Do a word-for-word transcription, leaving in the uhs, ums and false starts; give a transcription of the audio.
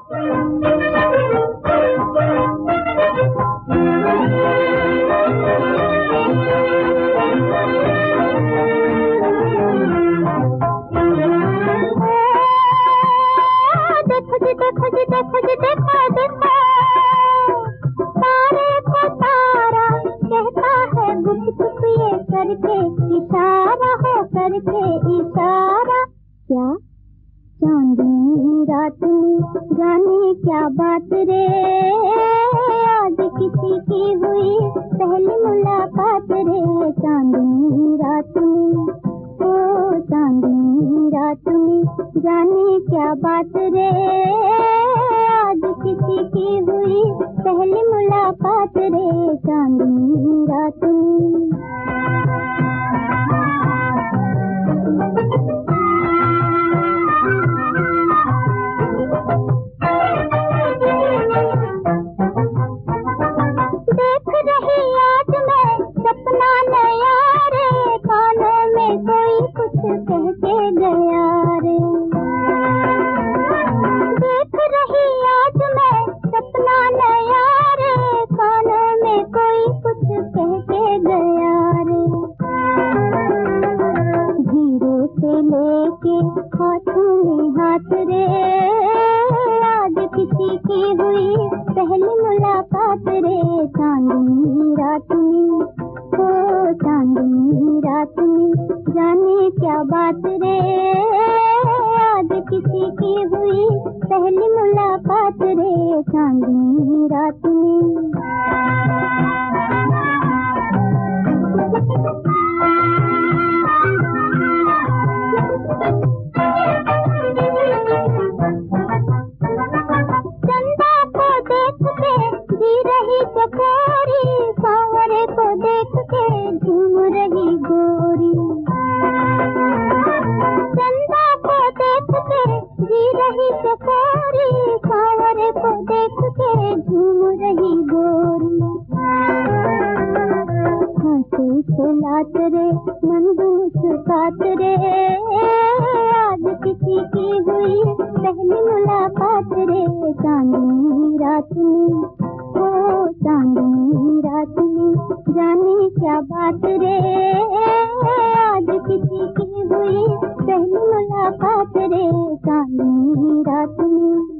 देखो जी देखो जी देखो देखो तारे को तारा कहता है गुप चुप ये करके इशारा हो करके इशारा। क्या चांदनी रात में जाने क्या बात रे, आज किसी की हुई पहली मुलाकात रे। चांदनी रात में ओ चांदनी रात में जाने क्या बात रे, आज किसी की हुई पहली मुलाकात रे। चांदनी रात में देख रही आज मैं सपना नया रे, कानों में कोई कुछ कह के गया रे। देख रही आज मैं सपना नया रे, कानों में कोई कुछ कह के गया रे। धीरे से लेके हाथों में हाथ रे, आज किसी की हुई पहली मुलाकात रे। चांदनी रात में ओ चांदनी रात में जाने क्या बात रे, आज किसी की हुई पहली मुलाकात रे। चांदनी रात में चंदा को देख के जी रही चकोरी, सांवरे को देख के झूम रही गोरी। चंदा को देख के जी रही चकोरी, सांवरे को देख के झूम रही गोरी। हंसी खिलात रे मंदूसकात रे, आज किसी की हुई पहली मुलाकात रे। चांदनी रात में ओ चांदनी रात में जाने क्या बात रे, आज किसी की हुई पहली मुलाकात रे। चांदनी रात में